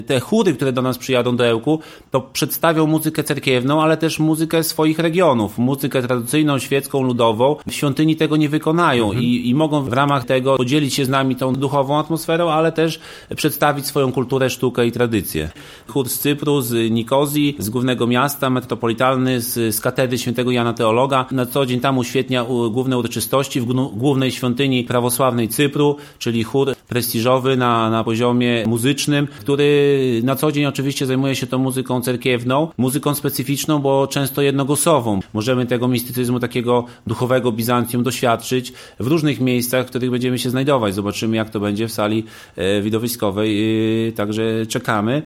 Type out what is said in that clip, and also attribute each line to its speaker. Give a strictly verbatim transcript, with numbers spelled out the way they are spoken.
Speaker 1: Te chóry, które do nas przyjadą do Ełku, to przedstawią muzykę cerkiewną, ale też muzykę swoich regionów, muzykę tradycyjną, świecką, ludową. W świątyni tego nie wykonają mhm. i, i mogą w ramach tego podzielić się z nami tą duchową atmosferą, ale też przedstawić swoją kulturę, sztukę i tradycję. Chór z Cypru, z Nikozji, z głównego miasta, metropolitalny, z, z katedry świętego Jana Teologa. Na co dzień tam uświetnia główne uroczystości w głównej świątyni prawosławnej Cypru, czyli chór prestiżowy na, na poziomie muzycznym, który na co dzień oczywiście zajmuje się tą muzyką cerkiewną, muzyką specyficzną, bo często jednogłosową. Możemy tego mistycyzmu takiego duchowego Bizancjum doświadczyć w różnych miejscach, w których będziemy się znajdować. Zobaczymy, jak to będzie w sali widowiskowej, także czekamy.